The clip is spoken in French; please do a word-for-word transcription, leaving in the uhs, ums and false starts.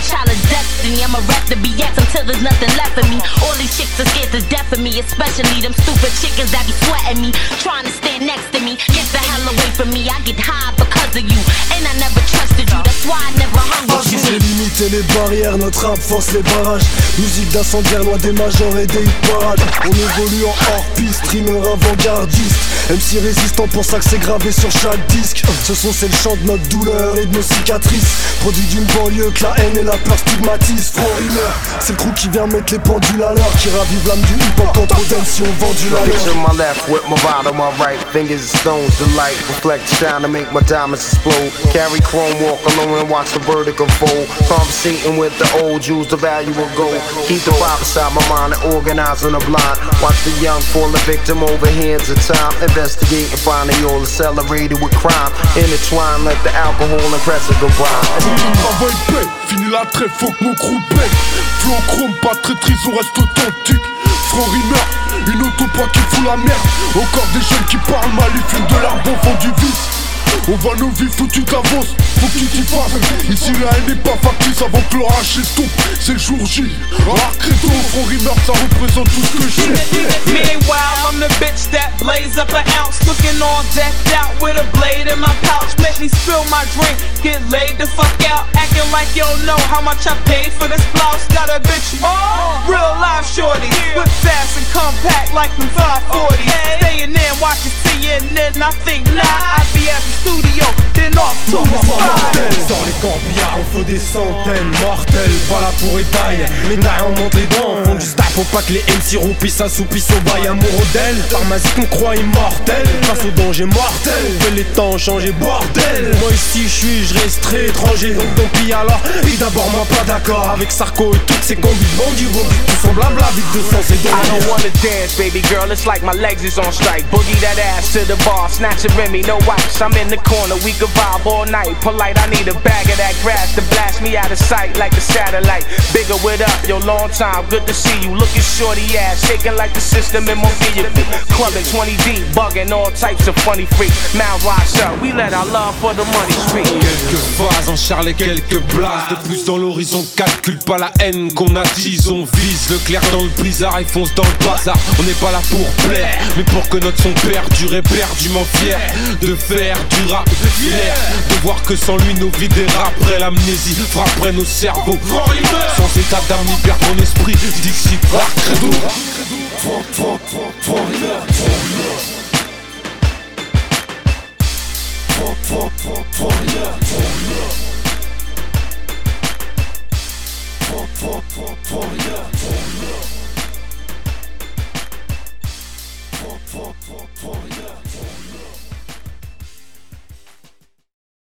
child of destiny. I'm a rap to B X until there's nothing left of me. All these chicks are scared to death of me, especially them stupid chickens that be sweating me, trying to stand next to me. Get the hell away from me, I get high because of you, and I never trusted you, that's why I never hung with you. Les limites et les barrières, notre rap force les barrages. Musique d'incendiaire, loin des majors et des hit parades. On évolue en hors-piste, streamer avant-gardiste, M C résistant, pour ça que c'est gravé sur chaque disque. Ce son c'est le chant de notre douleur et de nos cicatrices, produit d'une banlieue que la haine et la peur stigmatisent. Front Rimeur, c'est le crew qui vient mettre les pendules à l'heure, qui ravive l'âme du hip-hop quand trop d'aimes si on vend du la Picture my left with my bottom, my right. Fingers and stones, the light reflect shine to make my diamonds explode. Carry chrome, walk alone and watch the verdict unfold. Conversating with the old Jews, the value of gold. Keep the vibe inside my mind and organizing the blind. Watch the young fall a victim over hands of time. Investigate and find they all accelerated with crime. Intertwine, let the alcohol and pressure go by. Travail paye, fini la trêve, faut que mon crew paye. Flow chrome, pas de traîtrise, on reste authentique. Front Rimeur, une auto qui fout la merde. Encore des jeunes qui parlent mal, ils fument de l'arbre au fond du vice. On va nos vies, faut que tu t'avances, faut que tu t'y fasses. Ici la haine n'est pas factice avant que l'orage s'étouffe. C'est le jour J, Art Credo, Front Rimeur, ça représente tout ce que je suis. Meanwhile, I'm the bitch that blaze up an ounce, looking all decked out with a blade in my pouch. Make me spill my drink, get laid the fuck out, acting like you don't know how much I paid for this blouse. Got a bitch, oh, real life shorty, whip fast and compact like them five forty. Staying in, watching C N N, I think not. I be at the studio, then off to my side. Dans les campiards, on faut des centaines, mortels, pas là pour étailler. Médaille en monte les dents, on du staff, faut pas que les M C roupissent, assoupissent au bail amour d'elle. Pharmacie qu'on croit immortel, face au danger mortel. Que les temps ont changé, bordel. Moi ici je suis, je resterai étranger, donc tant pis alors. Et d'abord moi pas d'accord avec Sarko et toutes ces combis de bandits. Vos vies tout sont blabla, vite de sang, c'est dommage. I don't wanna dance, baby girl, it's like my legs is on strike. Boogie that ass to the bar, snatch a Remy, no ice. I'm in the corner, we could vibe all night. Polite, I need a bag of that grass to blast me out of sight like a satellite. Bigger with up, yo, long time, good to see you. Looking shorty ass, shaking like the system in my vehicle. Clubbing twenty deep, bugging all types of funny freaks. Mount rocks up, we let our love for the money speak. Quelques phases en charles et quelques blases. De plus dans l'horizon, calcule pas la haine qu'on attise. On vise le clair dans le blizzard et fonce dans le bazar. On n'est pas là pour plaire, mais pour que notre son perdure et perdument fier de faire du rap fier, de voir que sans lui nos vies déraperaient. L'amnésie frapperait nos cerveaux. Sans état d'âme ni perdre mon esprit. Dixit, Art Credo. Front, front, front, front, Rimeur, front, Rimeur. Front, front, front, front, Rimeur, front, Rimeur. Front, front, front, front, Rimeur, front, Rimeur. Front, front, front, front, Rimeur, front, Rimeur.